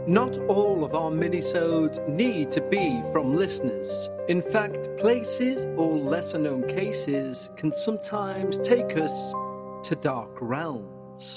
Not all of our minisodes need to be from listeners. In fact, places or lesser-known cases can sometimes take us to dark realms.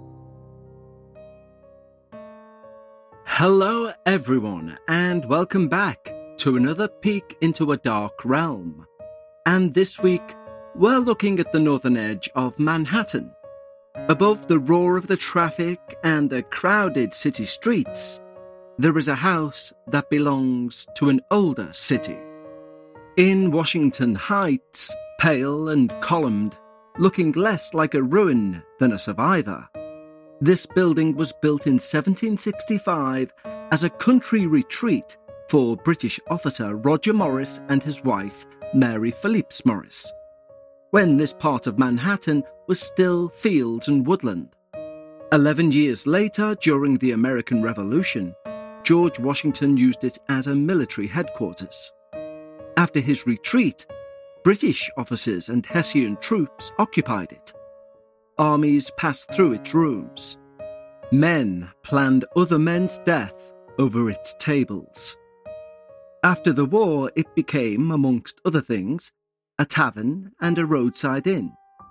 Hello everyone, and welcome back to another peek into a dark realm. And this week, we're looking at the northern edge of Manhattan. Above the roar of the traffic and the crowded city streets, there is a house that belongs to an older city. In Washington Heights, pale and columned, looking less like a ruin than a survivor, this building was built in 1765 as a country retreat for British officer Roger Morris and his wife Mary Philipse Morris, when this part of Manhattan was still fields and woodland. 11 years later, during the American Revolution, George Washington used it as a military headquarters. After his retreat, British officers and Hessian troops occupied it. Armies passed through its rooms. Men planned other men's death over its tables. After the war, it became, amongst other things, a tavern and a roadside inn.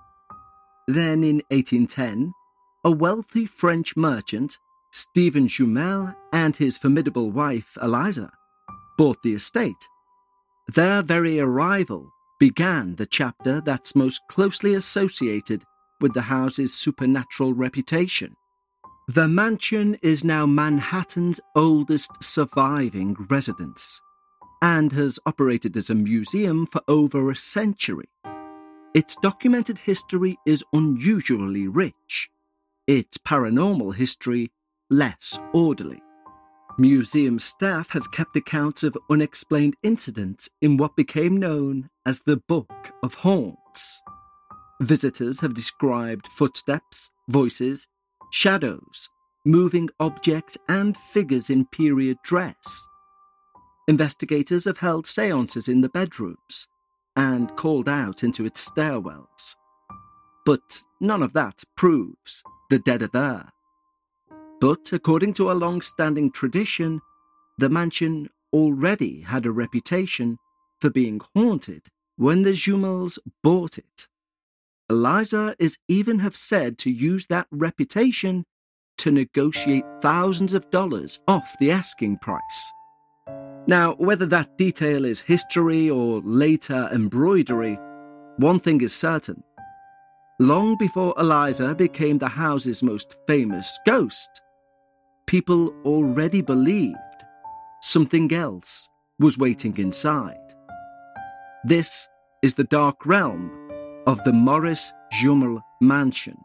Then in 1810, a wealthy French merchant, Stephen Jumel, and his formidable wife, Eliza, bought the estate. Their very arrival began the chapter that's most closely associated with the house's supernatural reputation. The mansion is now Manhattan's oldest surviving residence, and has operated as a museum for over a century. Its documented history is unusually rich, its paranormal history less orderly. Museum staff have kept accounts of unexplained incidents in what became known as the Book of Haunts. Visitors have described footsteps, voices, shadows, moving objects, and figures in period dress. Investigators have held seances in the bedrooms and called out into its stairwells. But none of that proves the dead are there. But according to a long-standing tradition, the mansion already had a reputation for being haunted when the Jumels bought it. Eliza is even have said to use that reputation to negotiate thousands of dollars off the asking price. Now, whether that detail is history or later embroidery, one thing is certain. Long before Eliza became the house's most famous ghost, people already believed something else was waiting inside. This is the dark realm of the Morris Jumel Mansion.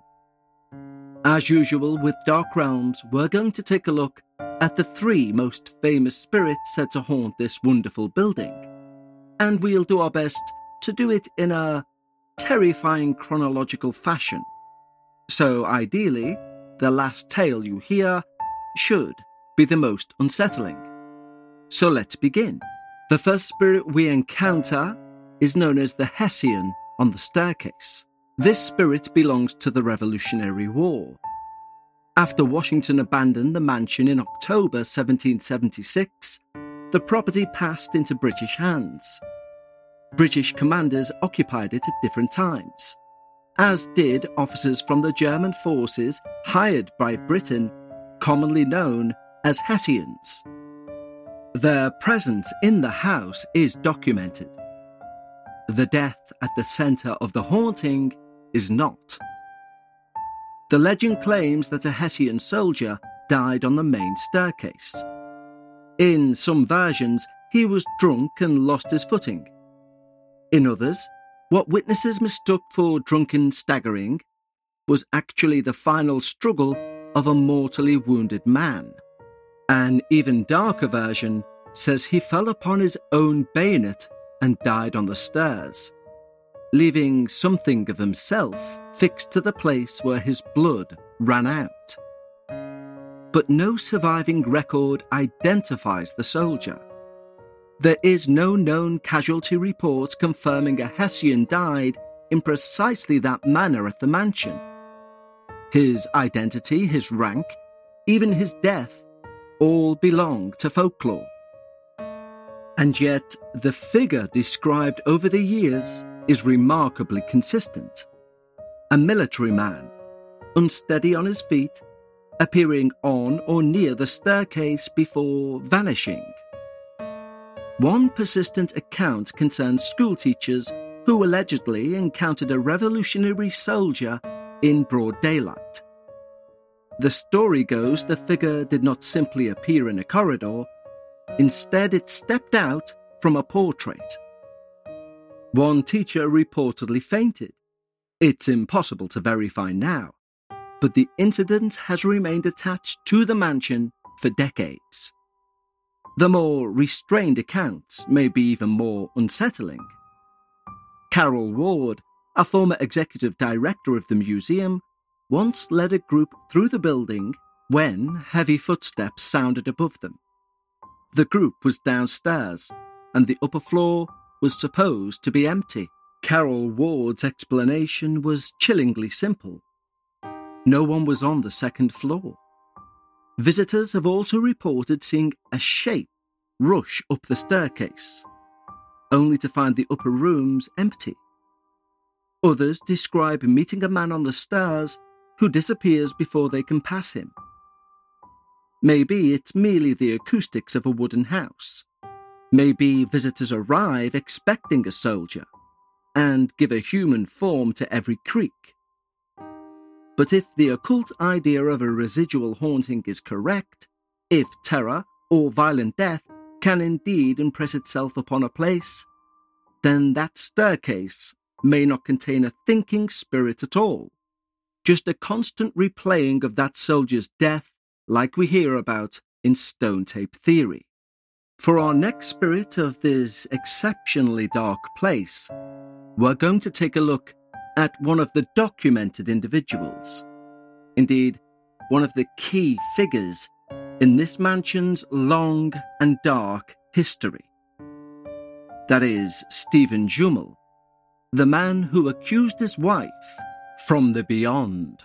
As usual with dark realms, we're going to take a look at the three most famous spirits said to haunt this wonderful building, and we'll do our best to do it in a terrifying chronological fashion. So ideally, the last tale you hear should be the most unsettling. So let's begin. The first spirit we encounter is known as the Hessian on the staircase. This spirit belongs to the Revolutionary War. After Washington abandoned the mansion in October 1776, the property passed into British hands. British commanders occupied it at different times, as did officers from the German forces hired by Britain, commonly known as Hessians. Their presence in the house is documented. The death at the centre of the haunting is not. The legend claims that a Hessian soldier died on the main staircase. In some versions, he was drunk and lost his footing. In others, what witnesses mistook for drunken staggering was actually the final struggle of a mortally wounded man. An even darker version says he fell upon his own bayonet and died on the stairs, leaving something of himself fixed to the place where his blood ran out. But no surviving record identifies the soldier. There is no known casualty report confirming a Hessian died in precisely that manner at the mansion. His identity, his rank, even his death all belong to folklore. And yet, the figure described over the years is remarkably consistent. A military man, unsteady on his feet, appearing on or near the staircase before vanishing. One persistent account concerns schoolteachers who allegedly encountered a revolutionary soldier in broad daylight. The story goes the figure did not simply appear in a corridor, instead it stepped out from a portrait. One teacher reportedly fainted. It's impossible to verify now, but the incident has remained attached to the mansion for decades. The more restrained accounts may be even more unsettling. Carol Ward, a former executive director of the museum, once led a group through the building when heavy footsteps sounded above them. The group was downstairs, and the upper floor was supposed to be empty. Carol Ward's explanation was chillingly simple. No one was on the second floor. Visitors have also reported seeing a shape rush up the staircase, only to find the upper rooms empty. Others describe meeting a man on the stairs who disappears before they can pass him. Maybe it's merely the acoustics of a wooden house. Maybe visitors arrive expecting a soldier and give a human form to every creak. But if the occult idea of a residual haunting is correct, if terror or violent death can indeed impress itself upon a place, then that staircase may not contain a thinking spirit at all, just a constant replaying of that soldier's death like we hear about in Stone Tape Theory. For our next spirit of this exceptionally dark place, we're going to take a look at one of the documented individuals. Indeed, one of the key figures in this mansion's long and dark history. That is Stephen Jummel, the man who accused his wife from the beyond.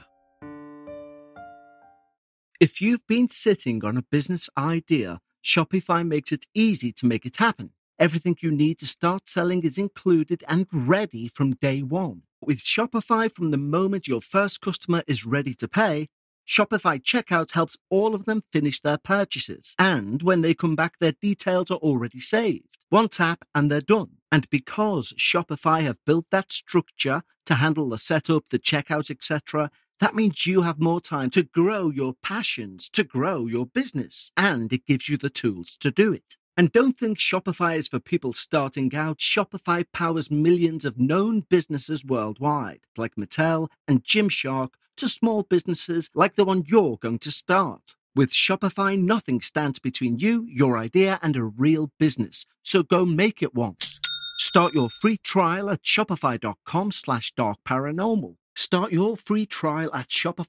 If you've been sitting on a business idea, Shopify makes it easy to make it happen. Everything you need to start selling is included and ready from day one. With Shopify, from the moment your first customer is ready to pay, Shopify Checkout helps all of them finish their purchases. And when they come back, their details are already saved. One tap and they're done. And because Shopify have built that structure to handle the setup, the checkout, etc., that means you have more time to grow your passions, to grow your business. And it gives you the tools to do it. And don't think Shopify is for people starting out. Shopify powers millions of known businesses worldwide, like Mattel and Gymshark, to small businesses like the one you're going to start. With Shopify, nothing stands between you, your idea, and a real business. So go make it one. Start your free trial at shopify.com/darkparanormal. Start your free trial at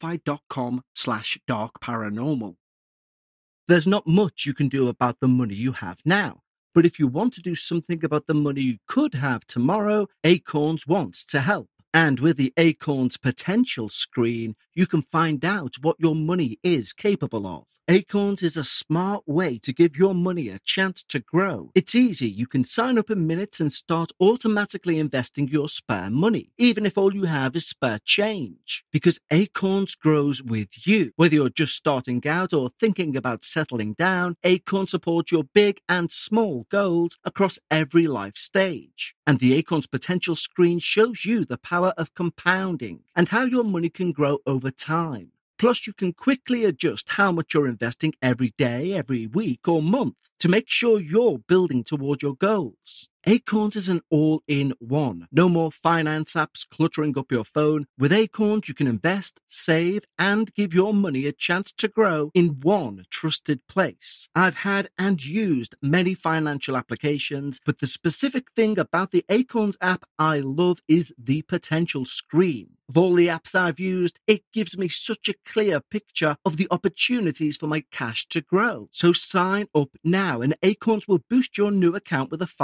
shopify.com/darkparanormal. There's not much you can do about the money you have now, but if you want to do something about the money you could have tomorrow, Acorns wants to help. And with the Acorns Potential screen, you can find out what your money is capable of. Acorns is a smart way to give your money a chance to grow. It's easy. You can sign up in minutes and start automatically investing your spare money, even if all you have is spare change. Because Acorns grows with you. Whether you're just starting out or thinking about settling down, Acorns supports your big and small goals across every life stage. And the Acorns Potential screen shows you the power of compounding and how your money can grow over time. Plus, you can quickly adjust how much you're investing every day, every week, or month to make sure you're building toward your goals. Acorns is an all-in-one. No more finance apps cluttering up your phone. With Acorns, you can invest, save, and give your money a chance to grow in one trusted place. I've had and used many financial applications, but the specific thing about the Acorns app I love is the potential screen. Of all the apps I've used, it gives me such a clear picture of the opportunities for my cash to grow. So sign up now and Acorns will boost your new account with a $5 bonus.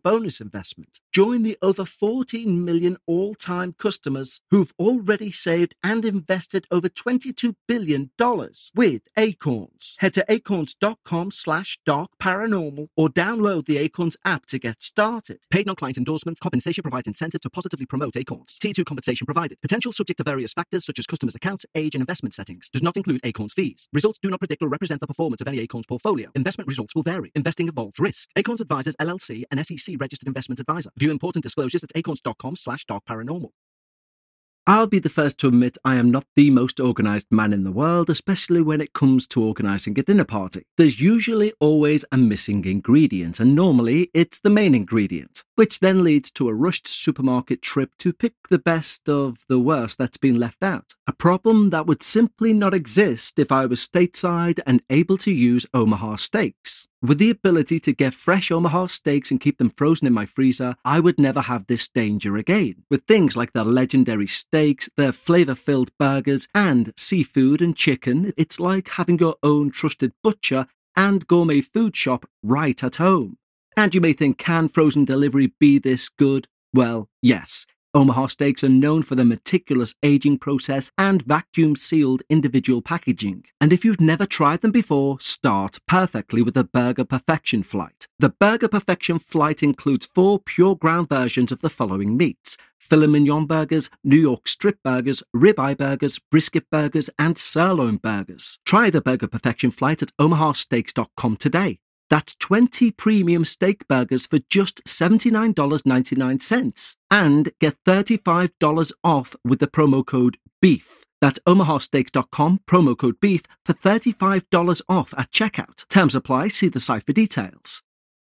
bonus investment. Join the over 14 million all-time customers who've already saved and invested over $22 billion with Acorns. Head to acorns.com/darkparanormal or download the Acorns app to get started. Paid non-client endorsements. Compensation provides incentive to positively promote Acorns. T2 compensation provided. Potential subject to various factors such as customers' accounts, age, and investment settings. Does not include Acorns fees. Results do not predict or represent the performance of any Acorns portfolio. Investment results will vary. Investing involves risk. Acorns Advisors LLC, an SEC-registered investment advisor. View important disclosures at acorns.com/darkparanormal. I'll be the first to admit I am not the most organised man in the world, especially when it comes to organising a dinner party. There's usually always a missing ingredient, and normally it's the main ingredient, which then leads to a rushed supermarket trip to pick the best of the worst that's been left out. A problem that would simply not exist if I was stateside and able to use Omaha steaks. With the ability to get fresh Omaha steaks and keep them frozen in my freezer, I would never have this danger again. With things like their legendary steaks, their flavour-filled burgers, and seafood and chicken, it's like having your own trusted butcher and gourmet food shop right at home. And you may think, can frozen delivery be this good? Well, yes. Omaha steaks are known for their meticulous aging process and vacuum-sealed individual packaging. And if you've never tried them before, start perfectly with the Burger Perfection Flight. The Burger Perfection Flight includes 4 pure ground versions of the following meats: filet mignon burgers, New York strip burgers, ribeye burgers, brisket burgers, and sirloin burgers. Try the Burger Perfection Flight at omahasteaks.com today. That's 20 premium steak burgers for just $79.99. And get $35 off with the promo code BEEF. That's omahasteaks.com, promo code BEEF for $35 off at checkout. Terms apply, see the site for details.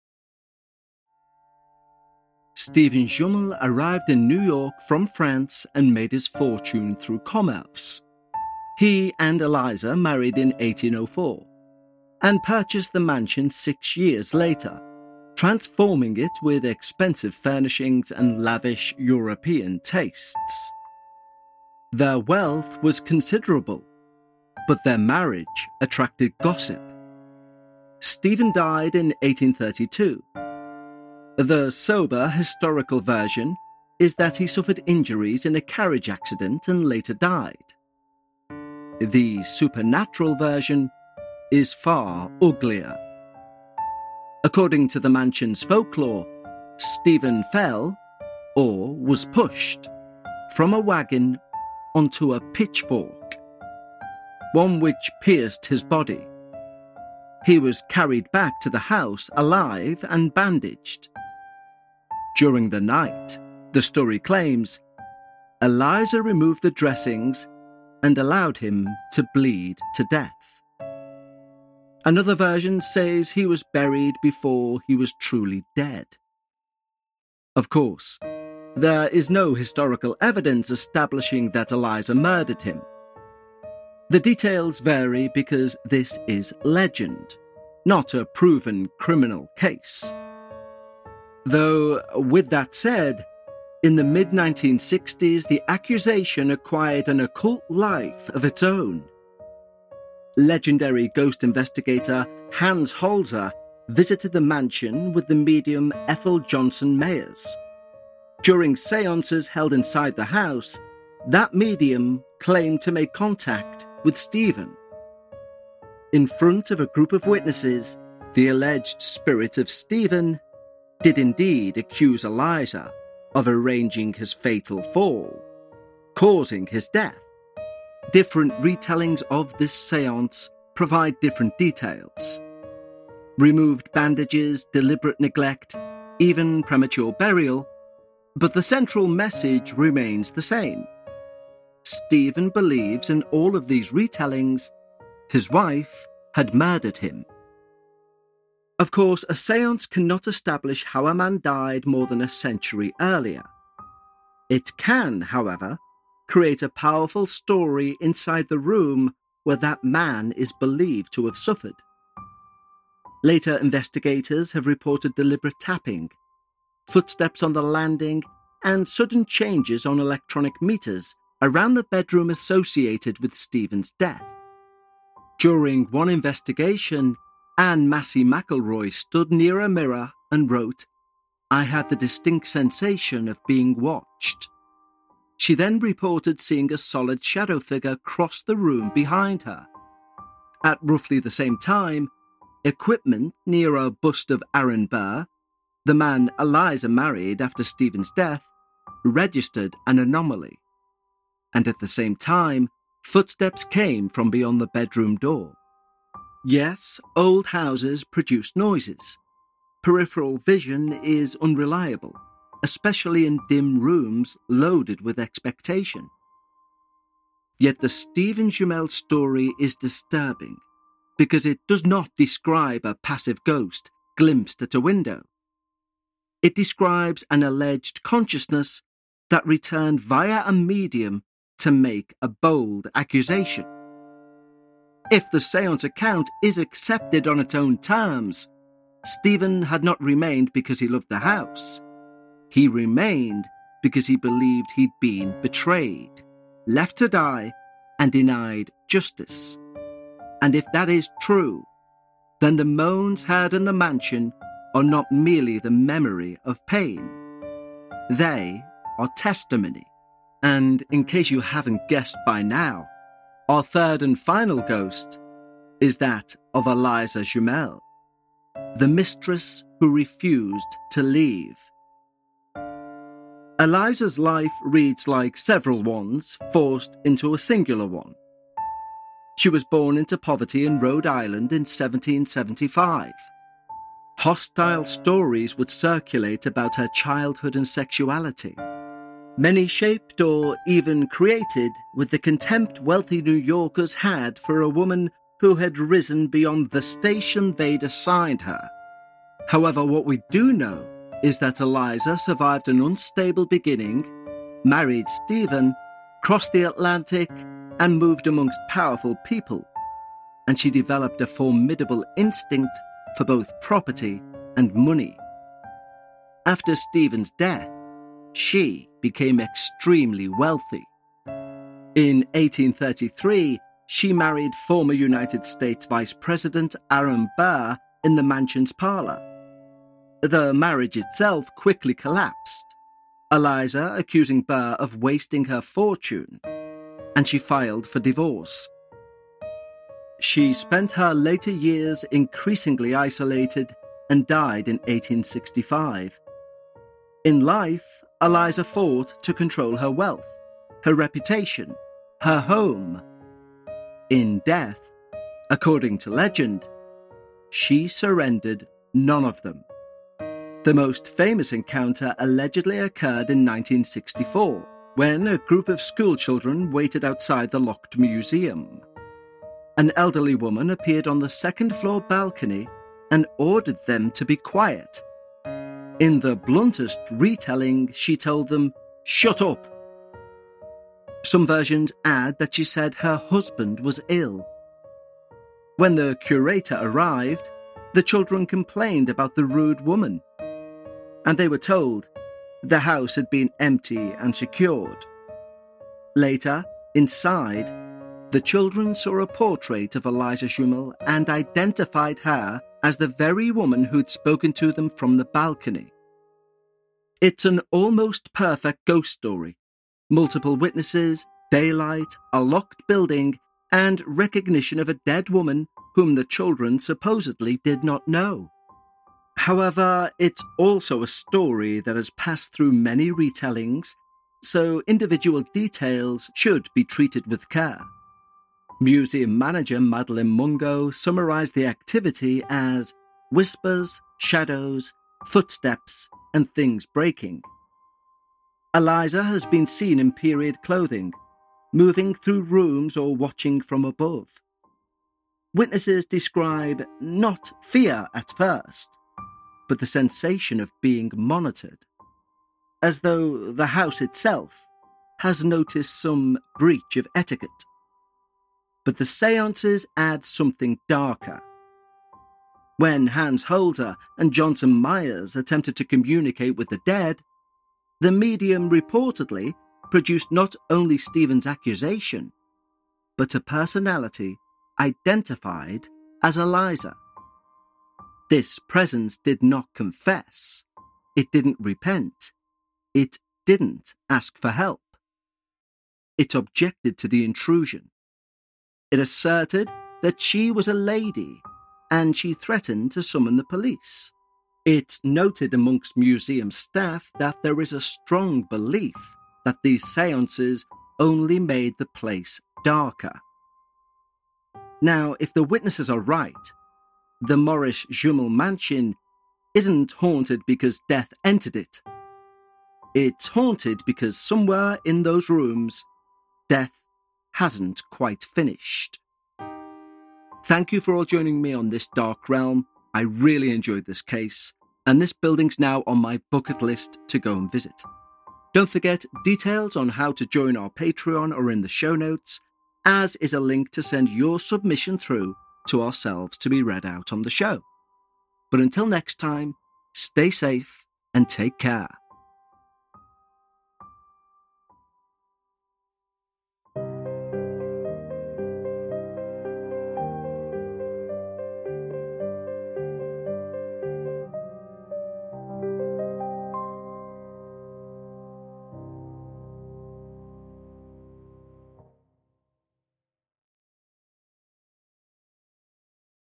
Stephen Jummel arrived in New York from France and made his fortune through commerce. He and Eliza married in 1804. And purchased the mansion 6 years later, transforming it with expensive furnishings and lavish European tastes. Their wealth was considerable, but their marriage attracted gossip. Stephen died in 1832. The sober historical version is that he suffered injuries in a carriage accident and later died. The supernatural version is far uglier. According to the mansion's folklore, Stephen fell, or was pushed, from a wagon onto a pitchfork, one which pierced his body. He was carried back to the house alive and bandaged. During the night, the story claims, Eliza removed the dressings and allowed him to bleed to death. Another version says he was buried before he was truly dead. Of course, there is no historical evidence establishing that Eliza murdered him. The details vary because this is legend, not a proven criminal case. Though, with that said, in the mid-1960s, the accusation acquired an occult life of its own. Legendary ghost investigator Hans Holzer visited the mansion with the medium Ethel Johnson Mayers. During seances held inside the house, that medium claimed to make contact with Stephen. In front of a group of witnesses, the alleged spirit of Stephen did indeed accuse Eliza of arranging his fatal fall, causing his death. Different retellings of this séance provide different details. Removed bandages, deliberate neglect, even premature burial, but the central message remains the same. Stephen believes in all of these retellings, his wife had murdered him. Of course, a séance cannot establish how a man died more than a century earlier. It can, however, create a powerful story inside the room where that man is believed to have suffered. Later investigators have reported deliberate tapping, footsteps on the landing, and sudden changes on electronic meters around the bedroom associated with Stephen's death. During one investigation, Anne Massey McElroy stood near a mirror and wrote, I had the distinct sensation of being watched. She then reported seeing a solid shadow figure cross the room behind her. At roughly the same time, equipment near a bust of Aaron Burr, the man Eliza married after Stephen's death, registered an anomaly. And at the same time, footsteps came from beyond the bedroom door. Yes, old houses produce noises. Peripheral vision is unreliable, especially in dim rooms loaded with expectation. Yet the Stephen Jumel story is disturbing because it does not describe a passive ghost glimpsed at a window. It describes an alleged consciousness that returned via a medium to make a bold accusation. If the seance account is accepted on its own terms, Stephen had not remained because he loved the house. He remained because he believed he'd been betrayed, left to die, and denied justice. And if that is true, then the moans heard in the mansion are not merely the memory of pain. They are testimony. And in case you haven't guessed by now, our third and final ghost is that of Eliza Jumel, the mistress who refused to leave. Eliza's life reads like several ones forced into a singular one. She was born into poverty in Rhode Island in 1775. Hostile stories would circulate about her childhood and sexuality, many shaped or even created with the contempt wealthy New Yorkers had for a woman who had risen beyond the station they'd assigned her. However, what we do know is that Eliza survived an unstable beginning, married Stephen, crossed the Atlantic, and moved amongst powerful people, and she developed a formidable instinct for both property and money. After Stephen's death, she became extremely wealthy. In 1833, she married former United States Vice President Aaron Burr in the mansion's parlor. The marriage itself quickly collapsed, Eliza accusing Burr of wasting her fortune, and she filed for divorce. She spent her later years increasingly isolated and died in 1865. In life, Eliza fought to control her wealth, her reputation, her home. In death, according to legend, she surrendered none of them. The most famous encounter allegedly occurred in 1964, when a group of schoolchildren waited outside the locked museum. An elderly woman appeared on the second-floor balcony and ordered them to be quiet. In the bluntest retelling, she told them, "Shut up." Some versions add that she said her husband was ill. When the curator arrived, the children complained about the rude woman, and they were told the house had been empty and secured. Later, inside, the children saw a portrait of Eliza Jumel and identified her as the very woman who'd spoken to them from the balcony. It's an almost perfect ghost story. Multiple witnesses, daylight, a locked building, and recognition of a dead woman whom the children supposedly did not know. However, it's also a story that has passed through many retellings, so individual details should be treated with care. Museum manager Madeline Mungo summarized the activity as whispers, shadows, footsteps, and things breaking. Eliza has been seen in period clothing, moving through rooms or watching from above. Witnesses describe not fear at first, but the sensation of being monitored, as though the house itself has noticed some breach of etiquette. But the seances add something darker. When Hans Holzer and Johnson Myers attempted to communicate with the dead, the medium reportedly produced not only Stephen's accusation, but a personality identified as Eliza. This presence did not confess, It didn't repent. It didn't ask for help. It objected to the intrusion. It asserted that she was a lady, and she threatened to summon the police. It noted amongst museum staff that there is a strong belief that these seances only made the place darker. Now, if the witnesses are right, the Maurice Jumel mansion isn't haunted because death entered it. It's haunted because somewhere in those rooms, death hasn't quite finished. Thank you for all joining me on this dark realm. I really enjoyed this case, and this building's now on my bucket list to go and visit. Don't forget, details on how to join our Patreon are in the show notes, as is a link to send your submission through to ourselves to be read out on the show. But until next time, stay safe and take care.